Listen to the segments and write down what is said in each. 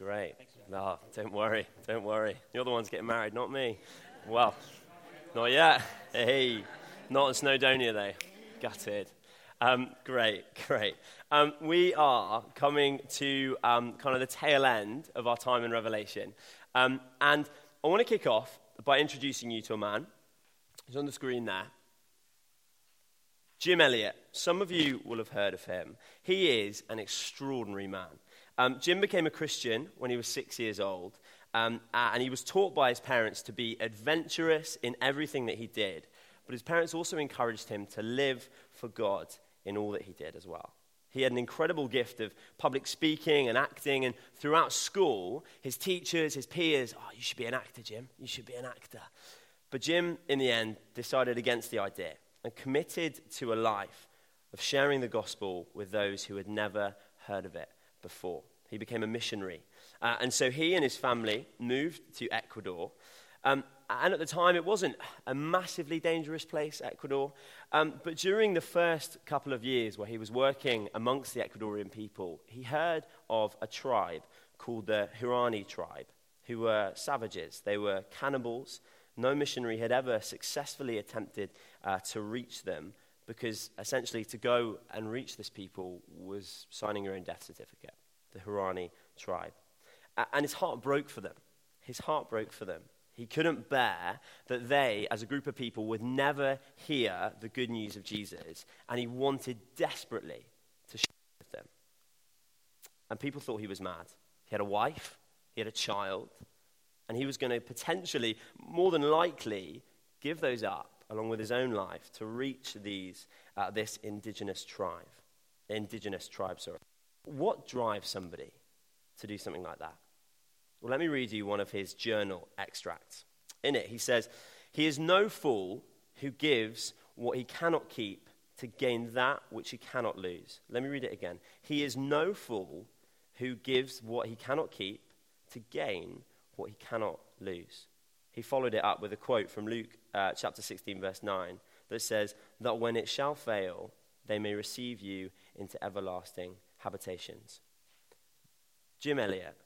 great. No, don't worry. You're the ones getting married, not me. Well, not yet. Hey, not in Snowdonia, though. Gutted. Great. We are coming to kind of the tail end of our time in Revelation. And I want to kick off by introducing you to a man who's on the screen there. Jim Elliot. Some of you will have heard of him. He is an extraordinary man. Jim became a Christian when he was 6 years old, and he was taught by his parents to be adventurous in everything that he did. But his parents also encouraged him to live for God in all that he did as well. He had an incredible gift of public speaking and acting, and throughout school, his teachers, his peers, you should be an actor, Jim. You should be an actor. But Jim, in the end, decided against the idea and committed to a life of sharing the gospel with those who had never heard of it before. He became a missionary. And so he and his family moved to Ecuador. And at the time, it wasn't a massively dangerous place, Ecuador. But during the first couple of years where he was working amongst the Ecuadorian people, he heard of a tribe called the Huaorani tribe, who were savages. They were cannibals. No missionary had ever successfully attempted to reach them, because essentially to go and reach this people was signing your own death certificate, the Huaorani tribe. And his heart broke for them. He couldn't bear that they, as a group of people, would never hear the good news of Jesus, and he wanted desperately to share with them. And people thought he was mad. He had a wife, he had a child, and he was going to potentially, more than likely, give those up, along with his own life, to reach this indigenous tribe. What drives somebody to do something like that? Well, let me read you one of his journal extracts. In it, he says, "He is no fool who gives what he cannot keep to gain that which he cannot lose." Let me read it again. "He is no fool who gives what he cannot keep to gain what he cannot lose." He followed it up with a quote from Luke chapter 16, verse 9, that says, "That when it shall fail, they may receive you into everlasting habitations." Jim Elliot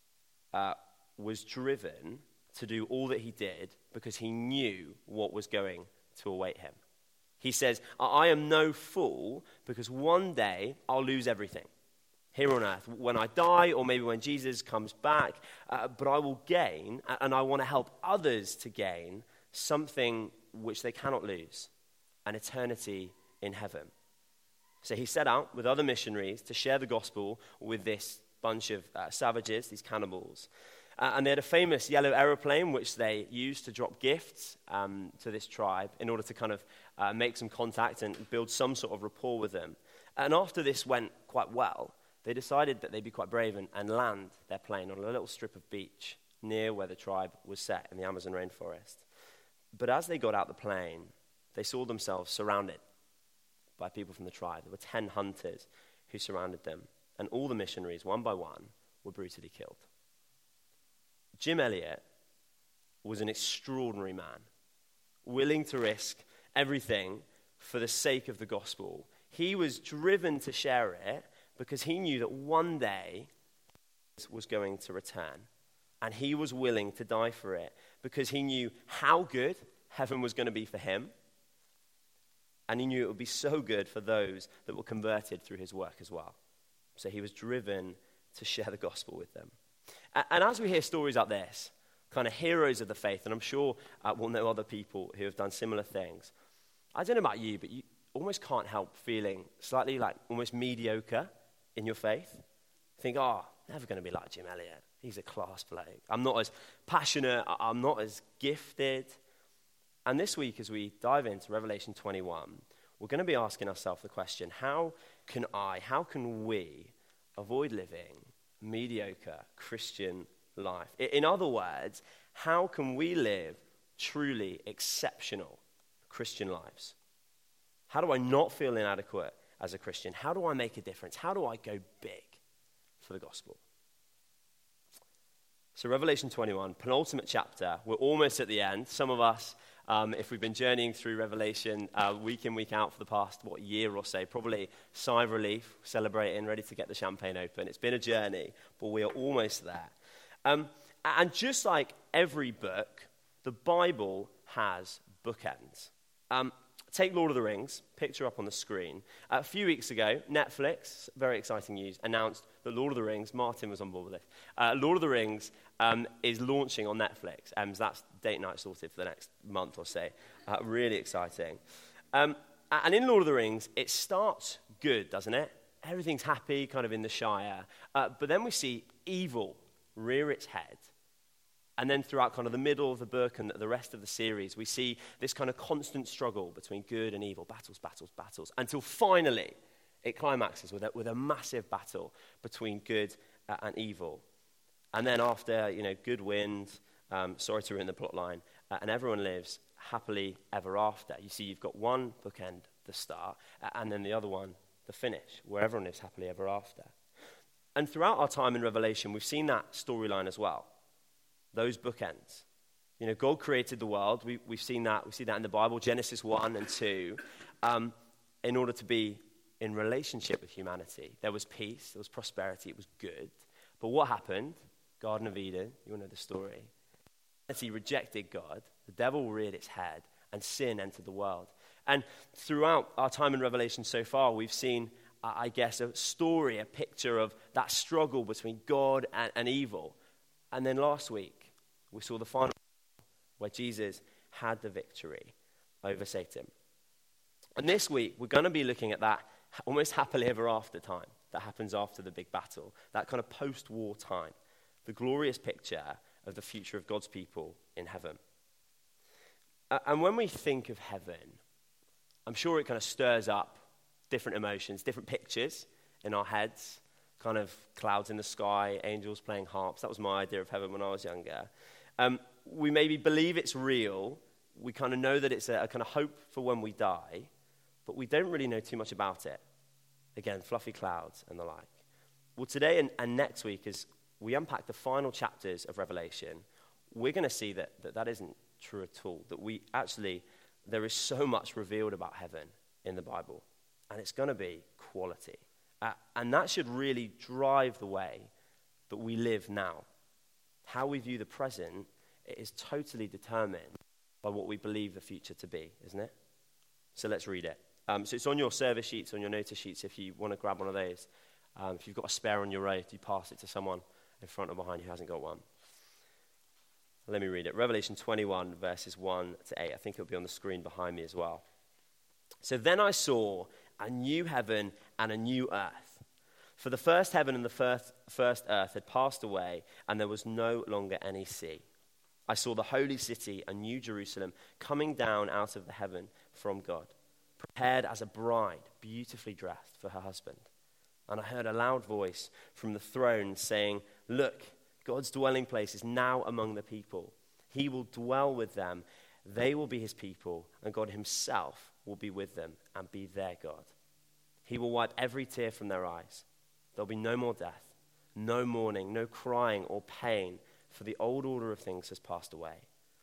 was driven to do all that he did because he knew what was going to await him. He says, "I am no fool because one day I'll lose everything here on earth, when I die, or maybe when Jesus comes back, but I will gain, and I want to help others to gain something which they cannot lose, an eternity in heaven." So he set out with other missionaries to share the gospel with this bunch of savages, these cannibals. And they had a famous yellow aeroplane which they used to drop gifts to this tribe in order to kind of make some contact and build some sort of rapport with them. And after this went quite well, they decided that they'd be quite brave and land their plane on a little strip of beach near where the tribe was set in the Amazon rainforest. But as they got out the plane, they saw themselves surrounded by people from the tribe. There were 10 hunters who surrounded them, and all the missionaries, one by one, were brutally killed. Jim Elliot was an extraordinary man, willing to risk everything for the sake of the gospel. He was driven to share it because he knew that one day Jesus was going to return, and he was willing to die for it because he knew how good heaven was going to be for him, and he knew it would be so good for those that were converted through his work as well. So he was driven to share the gospel with them. And as we hear stories like this, kind of heroes of the faith, and I'm sure we'll know other people who have done similar things, I don't know about you, but you almost can't help feeling slightly like almost mediocre in your faith. You think, never going to be like Jim Elliot. He's a class bloke. I'm not as passionate. I'm not as gifted. And this week, as we dive into Revelation 21, we're going to be asking ourselves the question, how can we avoid living a mediocre Christian life? In other words, how can we live truly exceptional Christian lives? How do I not feel inadequate as a Christian? How do I make a difference? How do I go big for the gospel? So Revelation 21, penultimate chapter. We're almost at the end. Some of us If we've been journeying through Revelation week in, week out for the past, year or so, probably sigh of relief, celebrating, ready to get the champagne open. It's been a journey, but we are almost there. And just like every book, the Bible has bookends. Take Lord of the Rings, picture up on the screen. A few weeks ago, Netflix, very exciting news, announced that Lord of the Rings, Martin was on board with this, Lord of the Rings is launching on Netflix. So that's date night sorted for the next month or so. Really exciting. And in Lord of the Rings, it starts good, doesn't it? Everything's happy, kind of in the Shire. But then we see evil rear its head. And then throughout kind of the middle of the book and the rest of the series, we see this kind of constant struggle between good and evil, battles, battles, battles, until finally it climaxes with a massive battle between good and evil. And then after, good wins, sorry to ruin the plot line, and everyone lives happily ever after. You see, you've got one bookend, the start, and then the other one, the finish, where everyone lives happily ever after. And throughout our time in Revelation, we've seen that storyline as well. Those bookends. God created the world. We've seen that. We see that in the Bible, Genesis 1 and 2, in order to be in relationship with humanity. There was peace. There was prosperity. It was good. But what happened? Garden of Eden. You all know the story. Humanity rejected God. The devil reared its head, and sin entered the world. And throughout our time in Revelation so far, we've seen, a story, a picture of that struggle between God and evil. And then last week, we saw the final where Jesus had the victory over Satan. And this week, we're going to be looking at that almost happily ever after time that happens after the big battle, that kind of post-war time, the glorious picture of the future of God's people in heaven. And when we think of heaven, I'm sure it kind of stirs up different emotions, different pictures in our heads. Kind of clouds in the sky, angels playing harps. That was my idea of heaven when I was younger. We maybe believe it's real. We kind of know that it's a kind of hope for when we die, but we don't really know too much about it. Again, fluffy clouds and the like. Well, today and next week, as we unpack the final chapters of Revelation, we're going to see that isn't true at all, that there is so much revealed about heaven in the Bible, and it's going to be quality. And that should really drive the way that we live now. How we view the present is totally determined by what we believe the future to be, isn't it? So let's read it. So it's on your service sheets, on your notice sheets, if you want to grab one of those. If you've got a spare on your row, you pass it to someone in front or behind who hasn't got one. Let me read it. Revelation 21, verses 1 to 8. I think it'll be on the screen behind me as well. So then I saw a new heaven and a new earth. For the first heaven and the first earth had passed away, and there was no longer any sea. I saw the holy city, a new Jerusalem, coming down out of the heaven from God, prepared as a bride, beautifully dressed for her husband. And I heard a loud voice from the throne saying, "Look, God's dwelling place is now among the people. He will dwell with them. They will be his people, and God himself will be with them and be their God. He will wipe every tear from their eyes. There'll be no more death, no mourning, no crying or pain, for the old order of things has passed away."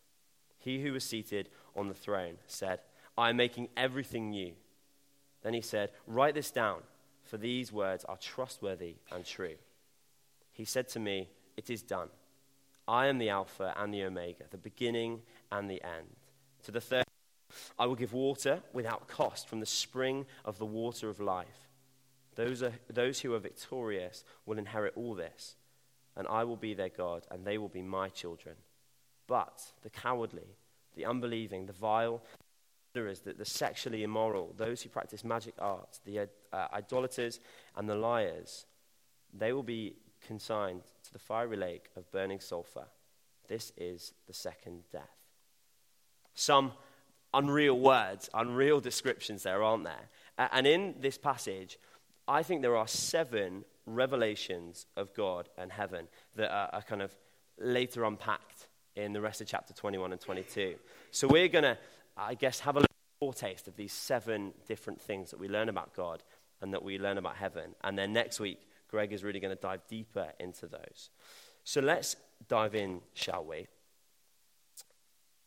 He who was seated on the throne said, "I am making everything new." Then he said, "Write this down, for these words are trustworthy and true." He said to me, "It is done. I am the Alpha and the Omega, the beginning and the end. To the third, I will give water without cost from the spring of the water of life. Those who are victorious will inherit all this, and I will be their God, and they will be my children. But the cowardly, the unbelieving, the vile, the sexually immoral, those who practice magic arts, the idolaters, and the liars, they will be consigned to the fiery lake of burning sulfur. This is the second death." Some unreal words, unreal descriptions there, aren't there? And in this passage, I think there are 7 revelations of God and heaven that are kind of later unpacked in the rest of chapter 21 and 22. So we're going to, have a little foretaste of these 7 different things that we learn about God and that we learn about heaven. And then next week, Greg is really going to dive deeper into those. So let's dive in, shall we?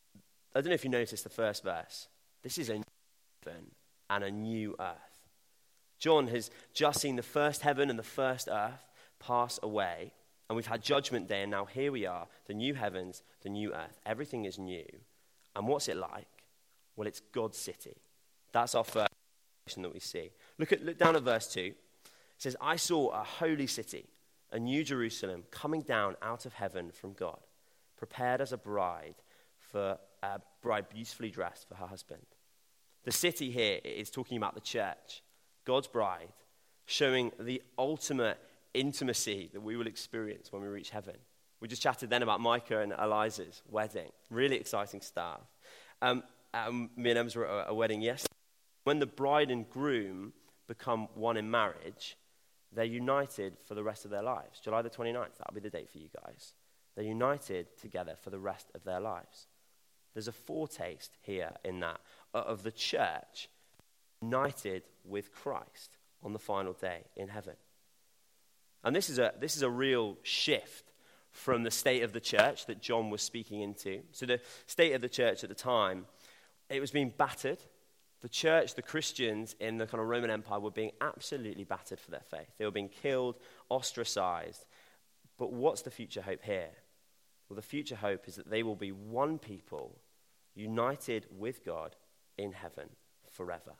I don't know if you noticed the first verse. This is a new heaven and a new earth. John has just seen the first heaven and the first earth pass away, and we've had Judgment Day, and now here we are, the new heavens, the new earth. Everything is new. And what's it like? Well, it's God's city. That's our first that we see. Look down at verse 2. It says, I saw a holy city, a new Jerusalem, coming down out of heaven from God, prepared as a bride beautifully dressed for her husband. The city here is talking about the church, God's bride, showing the ultimate intimacy that we will experience when we reach heaven. We just chatted then about Micah and Eliza's wedding. Really exciting stuff. Me and Emma were at a wedding yesterday. When the bride and groom become one in marriage, they're united for the rest of their lives. July the 29th, that'll be the date for you guys. They're united together for the rest of their lives. There's a foretaste here in that of the church united with Christ on the final day in heaven. And this is a real shift from the state of the church that John was speaking into. So the state of the church at the time, it was being battered. The church, the Christians in the kind of Roman Empire were being absolutely battered for their faith. They were being killed, ostracized. But what's the future hope here? Well, the future hope is that they will be one people united with God in heaven forever.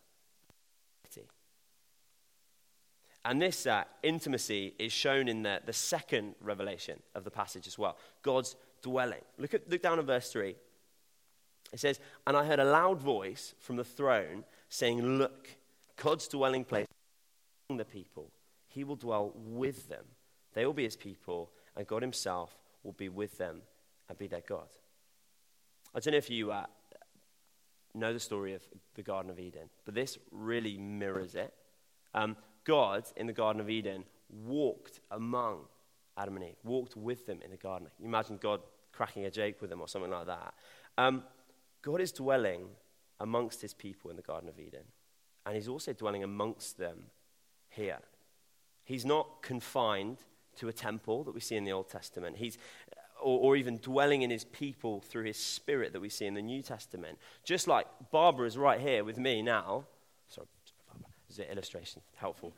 And this intimacy is shown in the second revelation of the passage as well. God's dwelling. Look down at verse 3. It says, and I heard a loud voice from the throne saying, look, God's dwelling place among the people. He will dwell with them. They will be his people, and God himself will be with them and be their God. I don't know if you know the story of the Garden of Eden, but this really mirrors it. God, in the Garden of Eden, walked among Adam and Eve, walked with them in the garden. You imagine God cracking a joke with them or something like that. God is dwelling amongst his people in the Garden of Eden, and he's also dwelling amongst them here. He's not confined to a temple that we see in the Old Testament. Or even dwelling in his people through his Spirit that we see in the New Testament. Just like Barbara is right here with me now. Sorry, Barbara, this is an illustration, helpful.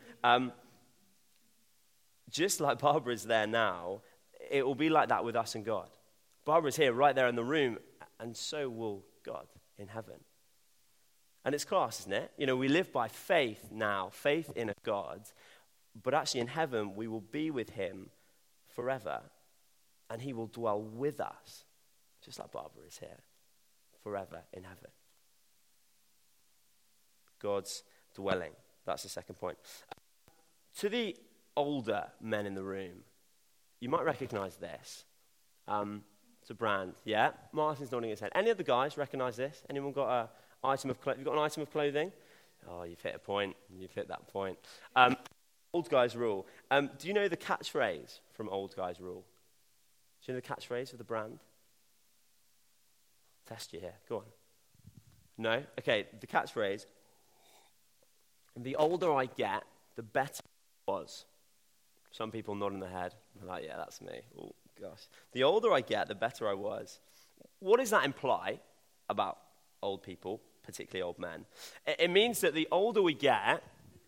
Just like Barbara is there now, it will be like that with us and God. Barbara's here right there in the room, and so will God in heaven. And it's class, isn't it? You know, we live by faith now, faith in a God, but actually in heaven we will be with him forever, and he will dwell with us, just like Barbara is here, forever in heaven. God's dwelling. That's the second point. To the older men in the room, you might recognize this. It's a brand, yeah? Martin's nodding his head. Any other guys recognize this? Anyone got an item of clothing? You've got an item of clothing? Oh, you've hit a point. You've hit that point. Old Guys Rule. Do you know the catchphrase from Old Guys Rule? Do you know the catchphrase of the brand? Test you here. Go on. No? Okay, the catchphrase. The older I get, the better I was. Some people nodding their head. They're like, yeah, that's me. Oh, gosh. The older I get, the better I was. What does that imply about old people, particularly old men? It means that the older we get,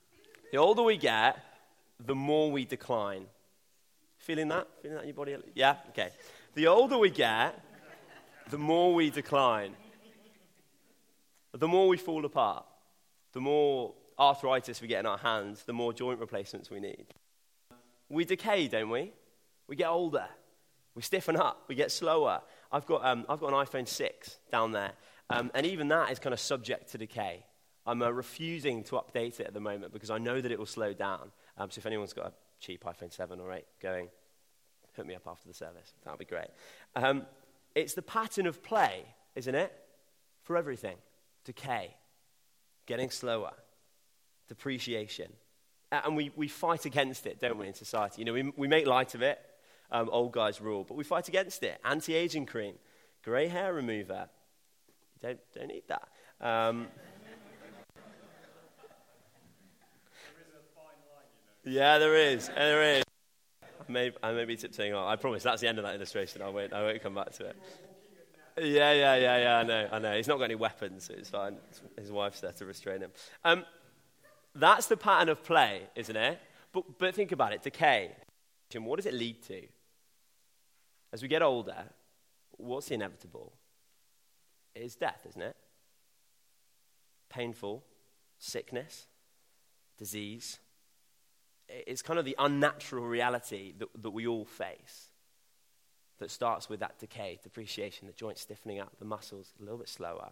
the more we decline. Feeling that? Feeling that in your body? Yeah? Okay. The older we get, the more we decline. The more we fall apart. The more arthritis we get in our hands, the more joint replacements we need. We decay, don't we? We get older. We stiffen up. We get slower. I've got an iPhone 6 down there, and even that is kind of subject to decay. I'm refusing to update it at the moment because I know that it will slow down. So if anyone's got a cheap iPhone 7 or 8 going, hook me up after the service. That would be great. It's the pattern of play, isn't it? For everything. Decay. Getting slower. Depreciation. And we fight against it, don't we, in society? You know, we make light of it, Old Guys Rule, but we fight against it. Anti-aging cream, grey hair remover. You don't need that. Yeah, there is. I may be tiptoeing on. I promise that's the end of that illustration. I won't come back to it. Yeah, I know. He's not got any weapons, so it's fine. His wife's there to restrain him. That's the pattern of play, isn't it? But think about it, decay. What does it lead to? As we get older, what's the inevitable? It is death, isn't it? Painful, sickness, disease. It's kind of the unnatural reality that we all face that starts with that decay, depreciation, the joints stiffening up, the muscles a little bit slower.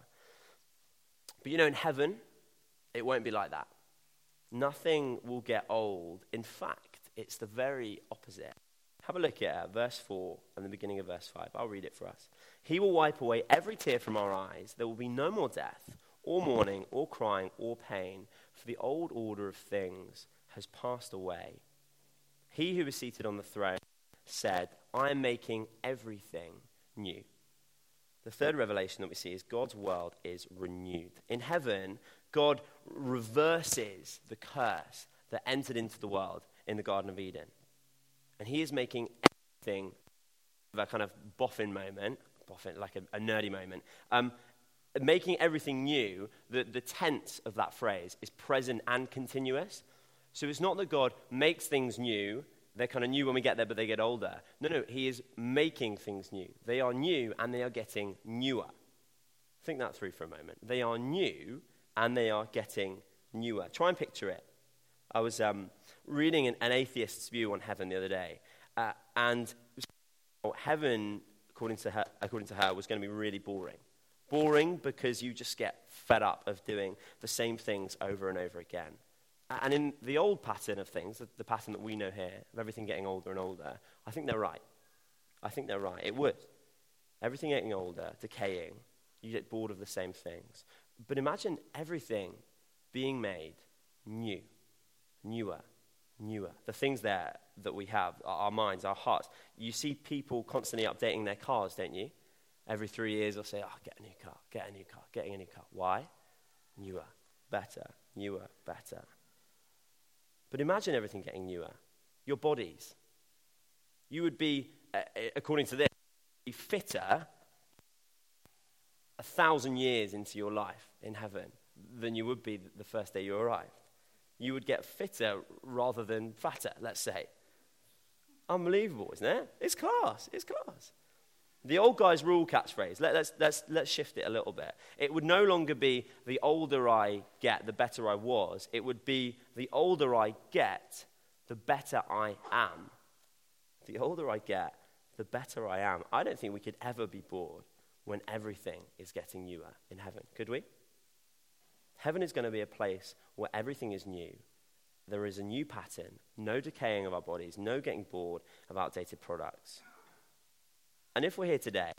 But in heaven, it won't be like that. Nothing will get old. In fact, it's the very opposite. Have a look at verse 4 and the beginning of verse 5. I'll read it for us. He will wipe away every tear from our eyes. There will be no more death, or mourning, or crying, or pain, for the old order of things has passed away. He who is seated on the throne said, I am making everything new. The third revelation that we see is God's world is renewed. In heaven, God reverses the curse that entered into the world in the Garden of Eden. And he is making everything, a kind of boffin moment, like a nerdy moment, making everything new. The tense of that phrase is present and continuous. So it's not that God makes things new. They're kind of new when we get there, but they get older. No, he is making things new. They are new, and they are getting newer. Think that through for a moment. They are new, and they are getting newer. Try and picture it. I was reading an atheist's view on heaven the other day, and heaven, according to her, was going to be really boring. Boring because you just get fed up of doing the same things over and over again. And in the old pattern of things, the pattern that we know here, of everything getting older and older, I think they're right. It would. Everything getting older, decaying, you get bored of the same things. But imagine everything being made new, newer. The things there that we have, our minds, our hearts. You see people constantly updating their cars, don't you? Every 3 years they'll say, getting a new car. Why? Newer, better, newer, better. But imagine everything getting newer. Your bodies. You would be, according to this, be fitter 1,000 years into your life in heaven than you would be the first day you arrived. You would get fitter rather than fatter, let's say. Unbelievable, isn't it? It's class. The old guy's rule catchphrase, let's shift it a little bit. It would no longer be the older I get, the better I was. It would be the older I get, the better I am. The older I get, the better I am. I don't think we could ever be bored when everything is getting newer in heaven, could we? Heaven is going to be a place where everything is new. There is a new pattern, no decaying of our bodies, no getting bored of outdated products. And if we're here today,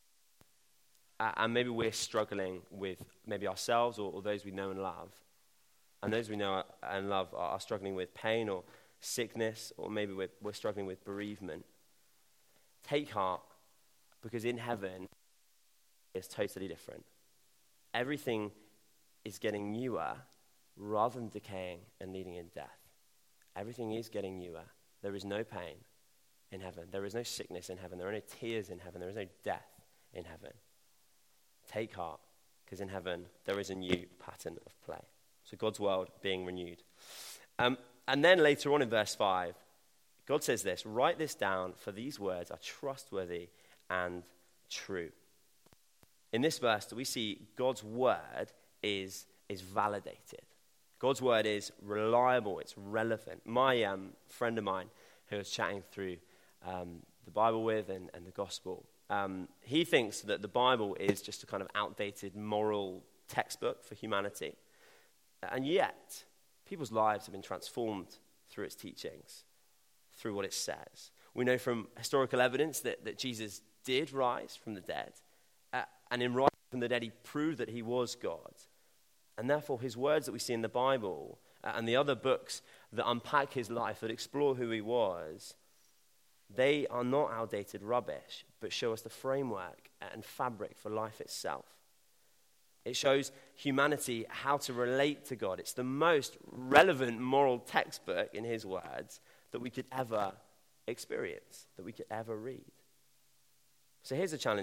and maybe we're struggling with maybe ourselves or those we know and love, and those we know and love are struggling with pain or sickness, or maybe we're struggling with bereavement, take heart, because in heaven, it's totally different. Everything is getting newer rather than decaying and leading in death. Everything is getting newer. There is no pain in heaven. There is no sickness in heaven. There are no tears in heaven. There is no death in heaven. Take heart, because in heaven there is a new pattern of play. So God's world being renewed. And then later on in verse 5, God says this, write this down, for these words are trustworthy and true. In this verse, we see God's word is validated. God's word is reliable, it's relevant. My friend of mine who I was chatting through the Bible with and the gospel, he thinks that the Bible is just a kind of outdated moral textbook for humanity. And yet, people's lives have been transformed through its teachings, through what it says. We know from historical evidence that Jesus did rise from the dead. And in rising from the dead, he proved that he was God. And therefore, his words that we see in the Bible and the other books that unpack his life, that explore who he was, they are not outdated rubbish, but show us the framework and fabric for life itself. It shows humanity how to relate to God. It's the most relevant moral textbook, in his words, that we could ever experience, that we could ever read. So here's a challenge.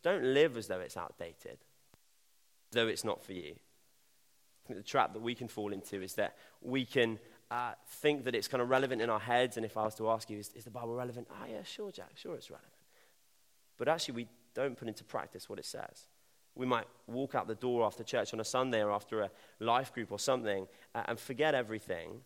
don't live as though it's outdated, though it's not for you. I think the trap that we can fall into is that we can think that it's kind of relevant in our heads, and if I was to ask you, is the Bible relevant? Oh yeah, sure, Jack, sure it's relevant. But actually we don't put into practice what it says. We might walk out the door after church on a Sunday or after a life group or something and forget everything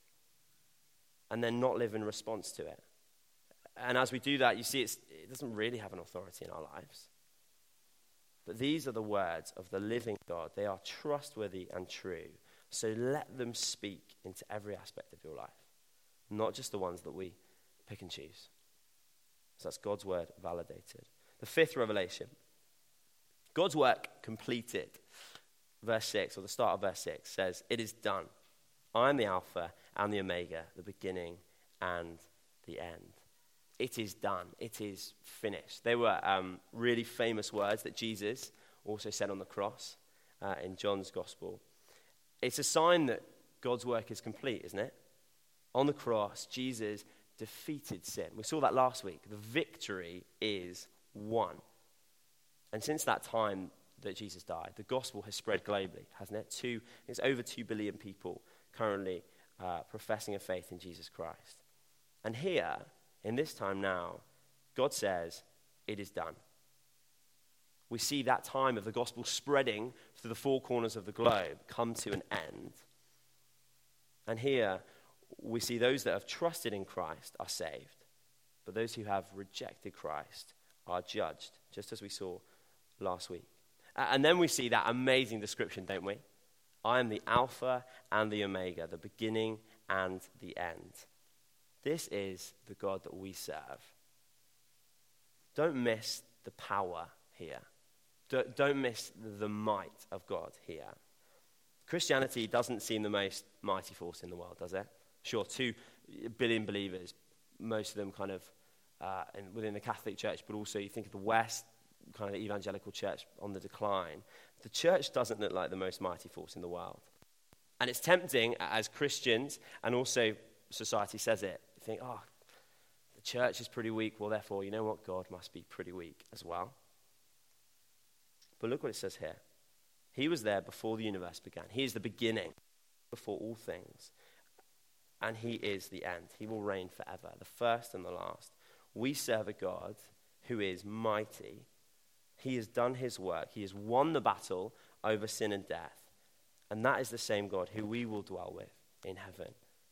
and then not live in response to it. And as we do that, you see it doesn't really have an authority in our lives. But these are the words of the living God. They are trustworthy and true. So let them speak into every aspect of your life, not just the ones that we pick and choose. So that's God's word validated. The fifth revelation, God's work completed. Verse 6, or the start of verse 6, says, "It is done. I am the Alpha and the Omega, the beginning and the end." It is done. It is finished. They were really famous words that Jesus also said on the cross in John's Gospel. It's a sign that God's work is complete, isn't it? On the cross, Jesus defeated sin. We saw that last week. The victory is won. And since that time that Jesus died, the gospel has spread globally, hasn't it? It's over 2 billion people currently professing a faith in Jesus Christ. And here, in this time now, God says, it is done. We see that time of the gospel spreading to the four corners of the globe come to an end. And here, we see those that have trusted in Christ are saved, but those who have rejected Christ are judged, just as we saw last week. And then we see that amazing description, don't we? I am the Alpha and the Omega, the beginning and the end. This is the God that we serve. Don't miss the power here. Don't miss the might of God here. Christianity doesn't seem the most mighty force in the world, does it? Sure, 2 billion believers, most of them kind of within the Catholic Church, but also you think of the West, kind of the evangelical church on the decline. The church doesn't look like the most mighty force in the world. And it's tempting as Christians, and also society says it, you think, oh, the church is pretty weak, well, therefore, you know what, God must be pretty weak as well. But look what it says here. He was there before the universe began. He is the beginning before all things. And he is the end. He will reign forever, the first and the last. We serve a God who is mighty. He has done his work. He has won the battle over sin and death. And that is the same God who we will dwell with in heaven.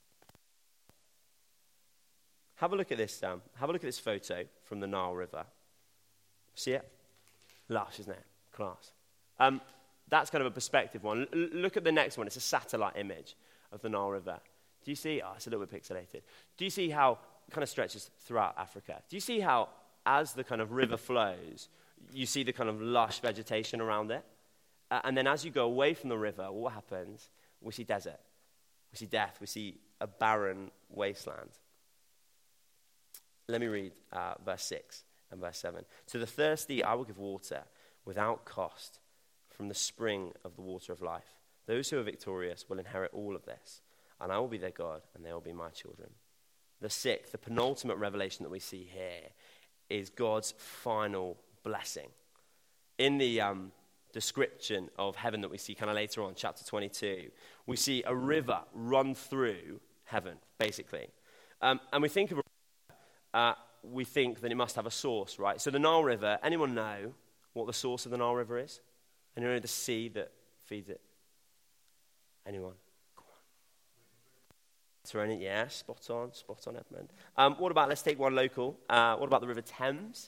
Have a look at this, Sam. Have a look at this photo from the Nile River. See it? Lush, isn't it? Class. That's kind of a perspective one. Look at the next one. It's a satellite image of the Nile River. Do you see? Oh, it's a little bit pixelated. Do you see how it kind of stretches throughout Africa? Do you see how, as the kind of river flows, you see the kind of lush vegetation around it? And then as you go away from the river, what happens? We see desert. We see death. We see a barren wasteland. Let me read verse 6 and verse 7. To the thirsty I will give water without cost from the spring of the water of life. Those who are victorious will inherit all of this, and I will be their God, and they will be my children. The sixth, the penultimate revelation that we see here is God's final blessing. In the description of heaven that we see kind of later on, chapter 22, we see a river run through heaven, basically. And we think of we think that it must have a source, right? So the Nile River, anyone know what the source of the Nile River is? Anyone know the sea that feeds it? Anyone? Go on. Mediterranean, yeah, spot on, Edmund. What about, let's take one local. What about the River Thames?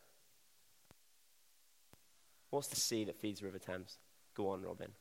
What's the sea that feeds the River Thames? Go on, Robin.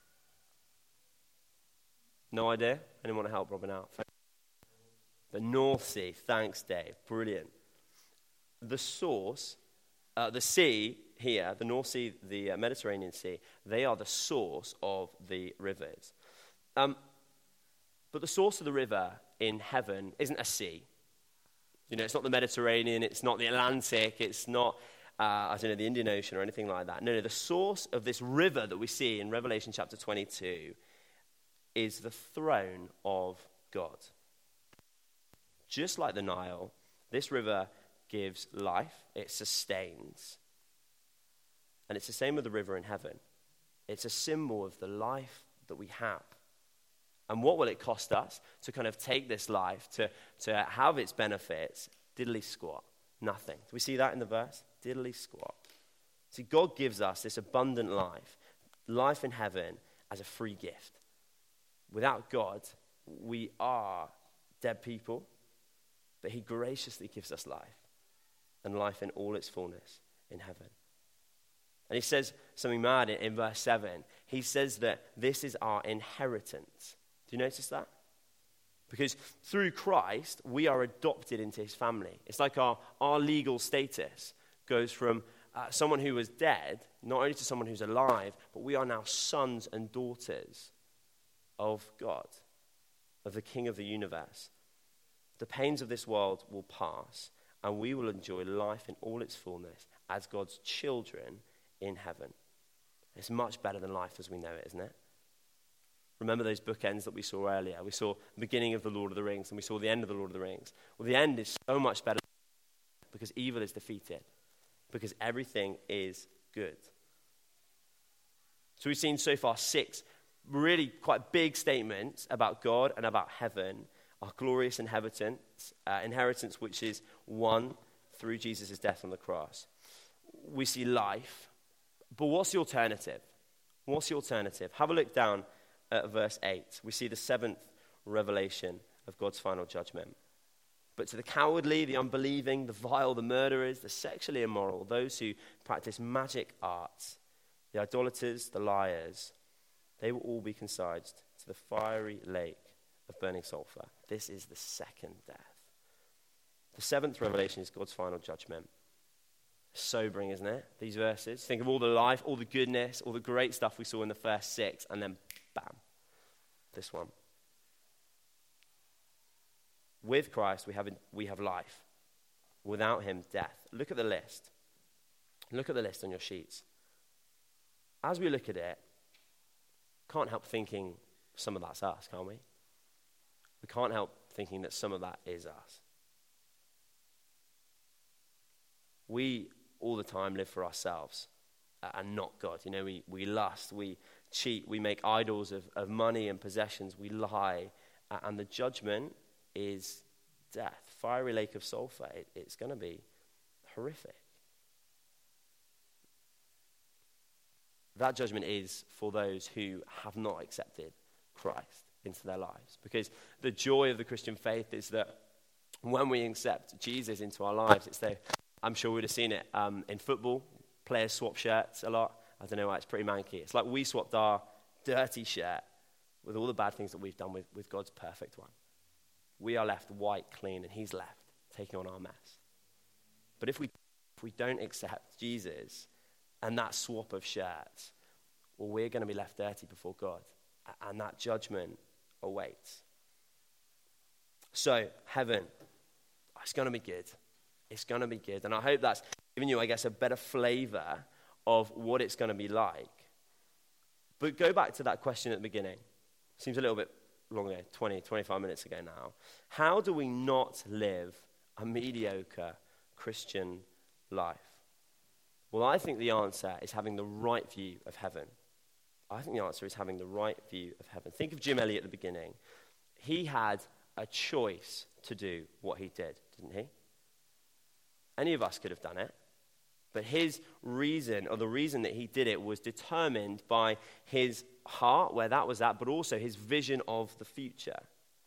No idea? Anyone want to help Robin out? The North Sea. Thanks, Dave. Brilliant. The source, the sea here, the North Sea, the Mediterranean Sea, they are the source of the rivers. But the source of the river in heaven isn't a sea. You know, it's not the Mediterranean, it's not the Atlantic, it's not, the Indian Ocean or anything like that. No, the source of this river that we see in Revelation chapter 22 is the throne of God. Just like the Nile, this river gives life, it sustains. And it's the same with the river in heaven. It's a symbol of the life that we have. And what will it cost us to kind of take this life, to have its benefits? Diddly squat. Nothing. Do we see that in the verse? Diddly squat. See, God gives us this abundant life in heaven as a free gift. Without God, we are dead people, but he graciously gives us life, and life in all its fullness in heaven. And he says something mad in verse 7. He says that this is our inheritance. Do you notice that? Because through Christ, we are adopted into his family. It's like our legal status goes from someone who was dead, not only to someone who's alive, but we are now sons and daughters of God, of the King of the universe. The pains of this world will pass, and we will enjoy life in all its fullness as God's children in heaven. It's much better than life as we know it, isn't it? Remember those bookends that we saw earlier? We saw the beginning of the Lord of the Rings, and we saw the end of the Lord of the Rings. Well, the end is so much better because evil is defeated, because everything is good. So we've seen so far 6 really quite big statements about God and about heaven, our glorious inheritance which is won through Jesus' death on the cross. We see life, but what's the alternative? What's the alternative? Have a look down at verse 8. We see the 7th revelation of God's final judgment. But to the cowardly, the unbelieving, the vile, the murderers, the sexually immoral, those who practice magic arts, the idolaters, the liars, they will all be consigned to the fiery lake of burning sulfur. This is the second death. The 7th revelation is God's final judgment. Sobering, isn't it? These verses. Think of all the life, all the goodness, all the great stuff we saw in the first 6, and then bam, this one. With Christ, we have life. Without him, death. Look at the list. Look at the list on your sheets. As we look at it, can't help thinking some of that's us, can't we? We can't help thinking that some of that is us. We, all the time, live for ourselves and not God. You know, we lust, we cheat, we make idols of money and possessions, we lie, and the judgment is death. Fiery lake of sulfur. It's going to be horrific. That judgment is for those who have not accepted Christ into their lives. Because the joy of the Christian faith is that when we accept Jesus into our lives, it's though, I'm sure we'd have seen it in football. Players swap shirts a lot. I don't know why, it's pretty manky. It's like we swapped our dirty shirt with all the bad things that we've done with God's perfect one. We are left white, clean, and he's left taking on our mess. But if we don't accept Jesus and that swap of shirts, well, we're going to be left dirty before God, and that judgment awaits. So, heaven, it's going to be good. It's going to be good. And I hope that's given you, I guess, a better flavor of what it's going to be like. But go back to that question at the beginning. Seems a little bit long ago, 20, 25 minutes ago now. How do we not live a mediocre Christian life? Well, I think the answer is having the right view of heaven. I think the answer is having the right view of heaven. Think of Jim Elliot at the beginning. He had a choice to do what he did, didn't he? Any of us could have done it. But his reason, or the reason that he did it, was determined by his heart, where that was at, but also his vision of the future.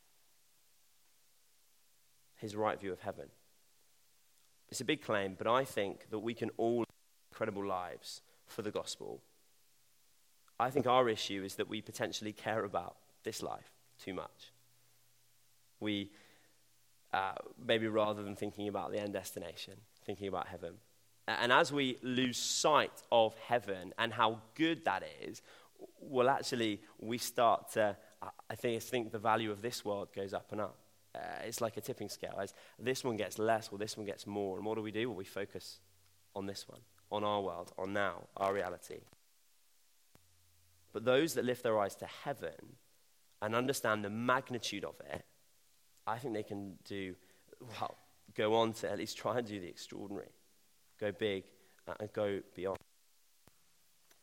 His right view of heaven. It's a big claim, but I think that we can all live incredible lives for the gospel. I think our issue is that we potentially care about this life too much. We, maybe rather than thinking about the end destination, thinking about heaven. And as we lose sight of heaven and how good that is, well, actually, we start to, I think the value of this world goes up and up. It's like a tipping scale. As this one gets less, well, this one gets more. And what do? Well, we focus on this one, on our world, on now, our reality. But those that lift their eyes to heaven and understand the magnitude of it, I think they can go on to at least try and do the extraordinary. Go big and go beyond.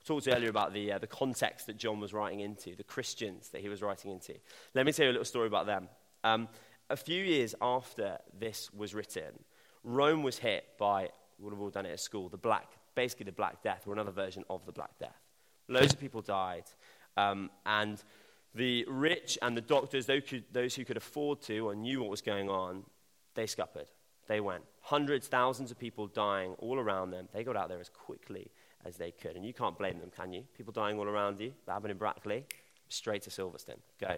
talked earlier about the context that John was writing into, the Christians that he was writing into. Let me tell you a little story about them. A few years after this was written, Rome was hit by, we would have all done it at school, basically the Black Death, or another version of the Black Death. Loads of people died, and the rich and the doctors, those who could afford to or knew what was going on, they scuppered. They went. Hundreds, thousands of people dying all around them. They got out there as quickly as they could. And you can't blame them, can you? People dying all around you. That happened in Brackley. Straight to Silverstone. Go.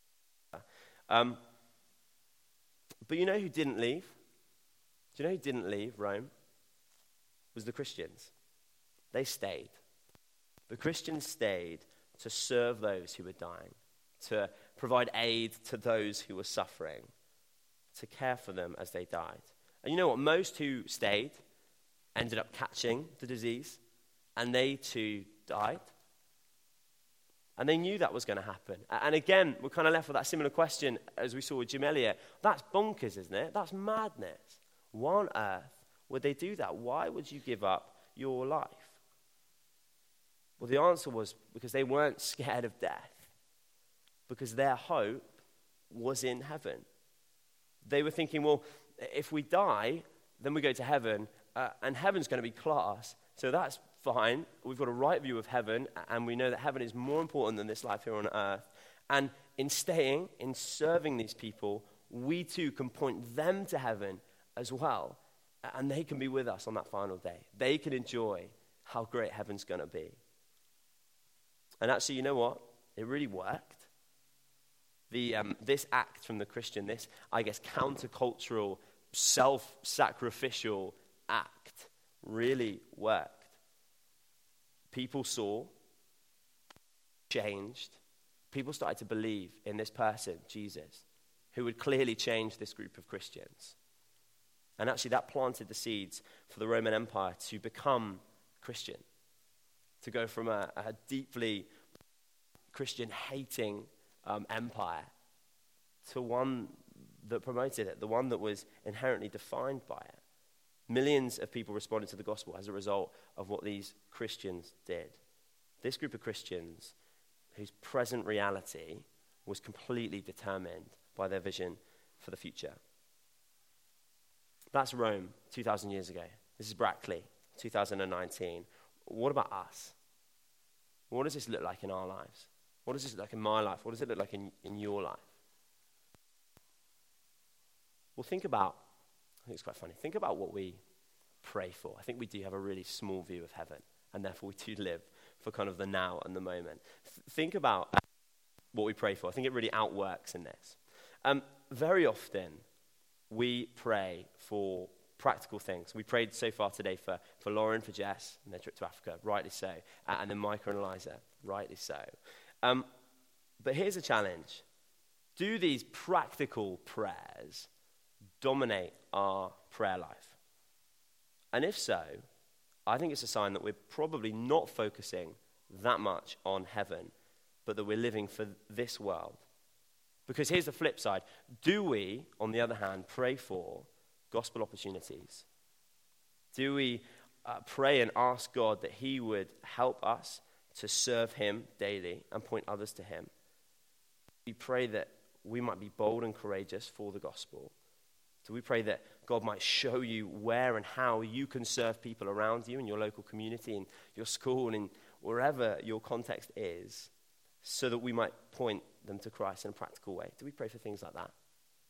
But you know who didn't leave? Do you know who didn't leave Rome? It was the Christians. They stayed. The Christians stayed to serve those who were dying, to provide aid to those who were suffering, to care for them as they died. And you know what? Most who stayed ended up catching the disease, and they too died. And they knew that was going to happen. And again, we're kind of left with that similar question as we saw with Jim Elliot. That's bonkers, isn't it? That's madness. Why on earth would they do that? Why would you give up your life? Well, the answer was because they weren't scared of death, because their hope was in heaven. They were thinking, well, if we die, then we go to heaven, and heaven's going to be class, so that's fine. We've got a right view of heaven, and we know that heaven is more important than this life here on earth. And in staying, in serving these people, we too can point them to heaven as well, and they can be with us on that final day. They can enjoy how great heaven's going to be. And actually, you know what? It really worked. This act from the Christian, this, I guess, countercultural, self-sacrificial act really worked. People saw, changed. People started to believe in this person, Jesus, who would clearly change this group of Christians. And actually, that planted the seeds for the Roman Empire to become Christian, to go from a deeply Christian-hating empire to one that promoted it, the one that was inherently defined by it. Millions of people responded to the gospel as a result of what these Christians did. This group of Christians, whose present reality was completely determined by their vision for the future. That's Rome 2,000 years ago. This is Brackley, 2019. What about us? What does this look like in our lives? What does this look like in my life? What does it look like in your life? Well, I think it's quite funny. Think about what we pray for. I think we do have a really small view of heaven, and therefore we do live for kind of the now and the moment. Think about what we pray for. I think it really outworks in this. Very often, we pray for practical things. We prayed so far today for Lauren, for Jess, and their trip to Africa, rightly so, and then Micah and Eliza, rightly so. But here's a challenge. Do these practical prayers dominate our prayer life? And if so, I think it's a sign that we're probably not focusing that much on heaven, but that we're living for this world. Because here's the flip side. Do we, on the other hand, pray for gospel opportunities? Do we pray and ask God that he would help us to serve him daily and point others to him? We pray that we might be bold and courageous for the gospel. Do we pray that God might show you where and how you can serve people around you in your local community, in your school, and wherever your context is, so that we might point them to Christ in a practical way? Do we pray for things like that?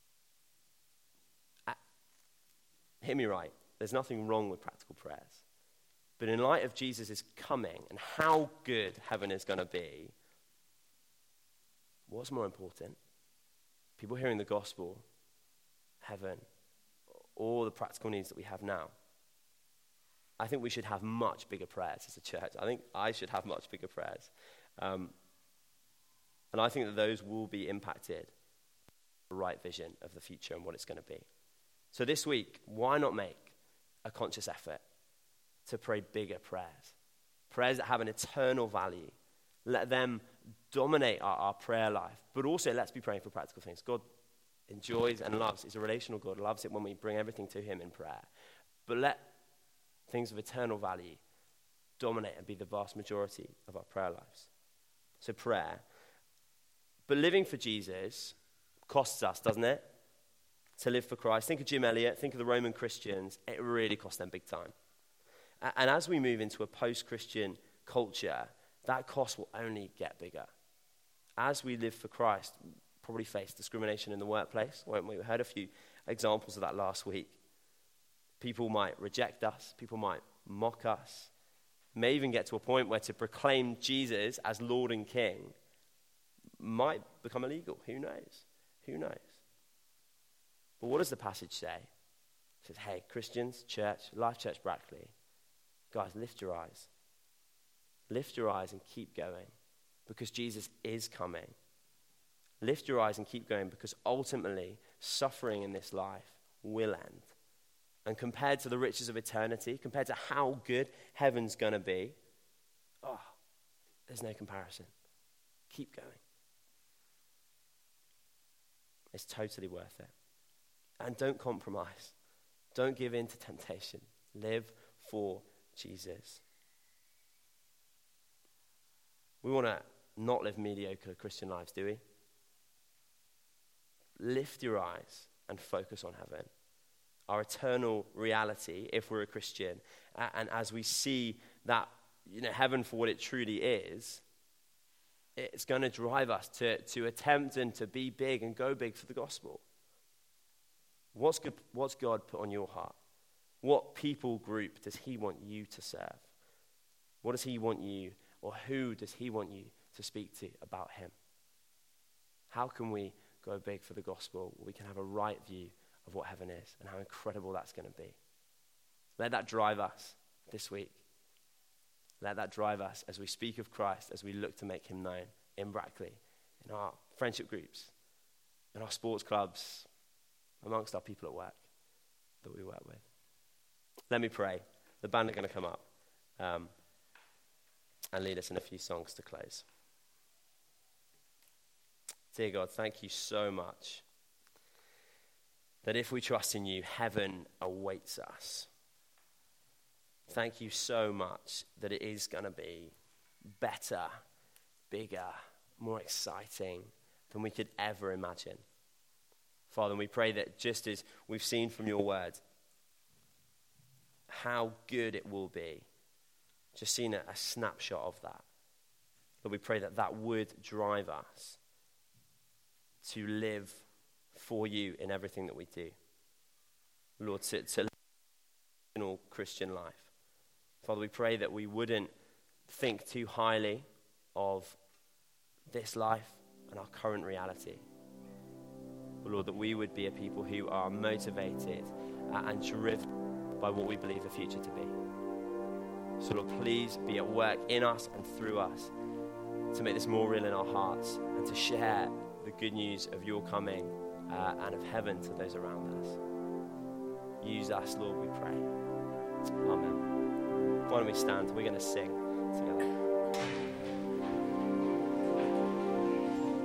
Hear me right. There's nothing wrong with practical prayers. But in light of Jesus' coming and how good heaven is going to be, what's more important? People hearing the gospel, heaven, or the practical needs that we have now? I think we should have much bigger prayers as a church. I think I should have much bigger prayers. And I think that those will be impacted by the right vision of the future and what it's going to be. So this week, why not make a conscious effort to pray bigger prayers? Prayers that have an eternal value. Let them dominate our prayer life. But also, let's be praying for practical things. God enjoys and loves. He's a relational God. Loves it when we bring everything to him in prayer. But let things of eternal value dominate and be the vast majority of our prayer lives. So prayer. But living for Jesus costs us, doesn't it? To live for Christ. Think of Jim Elliot, think of the Roman Christians. It really cost them big time. And as we move into a post-Christian culture, that cost will only get bigger. As we live for Christ, we'll probably face discrimination in the workplace, won't we? We heard a few examples of that last week. People might reject us. People might mock us. May even get to a point where to proclaim Jesus as Lord and King might become illegal. Who knows? Who knows? But what does the passage say? It says, hey, Christians, church, Life Church Brackley, guys, lift your eyes. Lift your eyes and keep going because Jesus is coming. Lift your eyes and keep going because ultimately suffering in this life will end. And compared to the riches of eternity, compared to how good heaven's going to be, there's no comparison. Keep going. It's totally worth it. And don't compromise. Don't give in to temptation. Live for Jesus. We want to not live mediocre Christian lives, do we? Lift your eyes and focus on heaven. Our eternal reality, if we're a Christian, and as we see that, heaven for what it truly is, it's going to drive us to attempt and to be big and go big for the gospel. What's God put on your heart? What people group does he want you to serve? What does he want you, or who does he want you to speak to about him? How can we go big for the gospel where we can have a right view of what heaven is and how incredible that's going to be? Let that drive us this week. Let that drive us as we speak of Christ, as we look to make him known in Brackley, in our friendship groups, in our sports clubs, amongst our people at work that we work with. Let me pray. The band are going to come up and lead us in a few songs to close. Dear God, thank you so much that if we trust in you, heaven awaits us. Thank you so much that it is going to be better, bigger, more exciting than we could ever imagine. Father, we pray that just as we've seen from your word how good it will be, just seen a snapshot of that, Lord, we pray that that would drive us to live for you in everything that we do. Lord, to live a Christian life. Father, we pray that we wouldn't think too highly of this life and our current reality. But Lord, that we would be a people who are motivated and driven by what we believe the future to be. So Lord, please be at work in us and through us to make this more real in our hearts and to share the good news of your coming and of heaven to those around us. Use us, Lord, we pray. Amen. Why don't we stand? We're going to sing together.